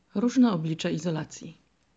Różne oblicza izolacji.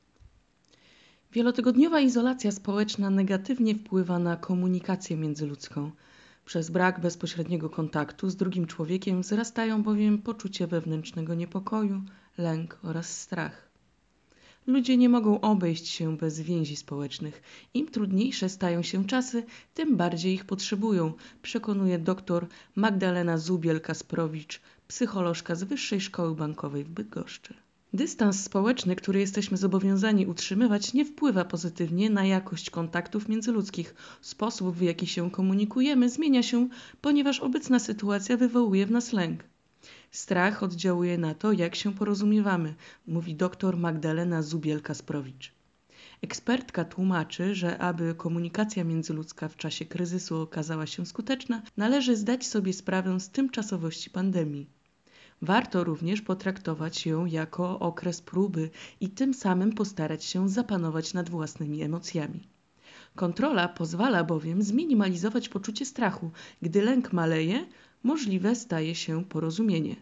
Wielotygodniowa izolacja społeczna negatywnie wpływa na komunikację międzyludzką. Przez brak bezpośredniego kontaktu z drugim człowiekiem wzrastają bowiem poczucie wewnętrznego niepokoju, lęk oraz strach. Ludzie nie mogą obejść się bez więzi społecznych. Im trudniejsze stają się czasy, tym bardziej ich potrzebują, przekonuje dr Magdalena Zubiel-Kasprowicz, psycholożka z Wyższej Szkoły Bankowej w Bydgoszczy. Dystans społeczny, który jesteśmy zobowiązani utrzymywać, nie wpływa pozytywnie na jakość kontaktów międzyludzkich. Sposób, w jaki się komunikujemy, zmienia się, ponieważ obecna sytuacja wywołuje w nas lęk. Strach oddziałuje na to, jak się porozumiewamy, mówi dr Magdalena Zubiel-Kasprowicz. Ekspertka tłumaczy, że aby komunikacja międzyludzka w czasie kryzysu okazała się skuteczna, należy zdać sobie sprawę z tymczasowości pandemii. Warto również potraktować ją jako okres próby i tym samym postarać się zapanować nad własnymi emocjami. Kontrola pozwala bowiem zminimalizować poczucie strachu. Gdy lęk maleje, możliwe staje się porozumienie.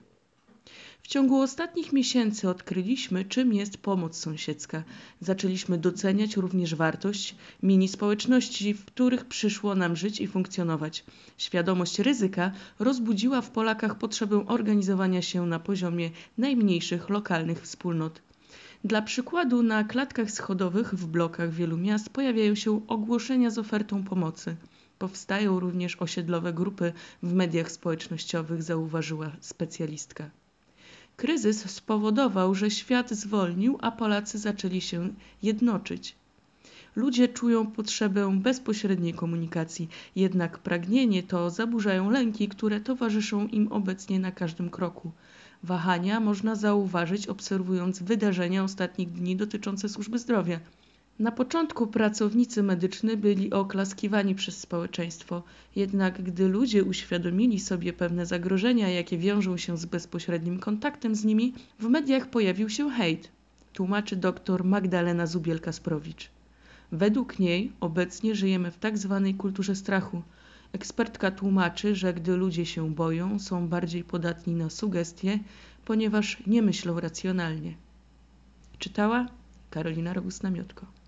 W ciągu ostatnich miesięcy odkryliśmy, czym jest pomoc sąsiedzka. Zaczęliśmy doceniać również wartość mini społeczności, w których przyszło nam żyć i funkcjonować. Świadomość ryzyka rozbudziła w Polakach potrzebę organizowania się na poziomie najmniejszych lokalnych wspólnot. Dla przykładu na klatkach schodowych w blokach wielu miast pojawiają się ogłoszenia z ofertą pomocy. Powstają również osiedlowe grupy w mediach społecznościowych, zauważyła specjalistka. Kryzys spowodował, że świat zwolnił, a Polacy zaczęli się jednoczyć. Ludzie czują potrzebę bezpośredniej komunikacji, jednak pragnienie to zaburzają lęki, które towarzyszą im obecnie na każdym kroku. Wahania można zauważyć, obserwując wydarzenia ostatnich dni dotyczące służby zdrowia. Na początku pracownicy medyczni byli oklaskiwani przez społeczeństwo, jednak gdy ludzie uświadomili sobie pewne zagrożenia, jakie wiążą się z bezpośrednim kontaktem z nimi, w mediach pojawił się hejt, tłumaczy dr Magdalena Zubiel-Kasprowicz. Według niej obecnie żyjemy w tak zwanej kulturze strachu. Ekspertka tłumaczy, że gdy ludzie się boją, są bardziej podatni na sugestie, ponieważ nie myślą racjonalnie. Czytała Karolina Rogus-Namiotko.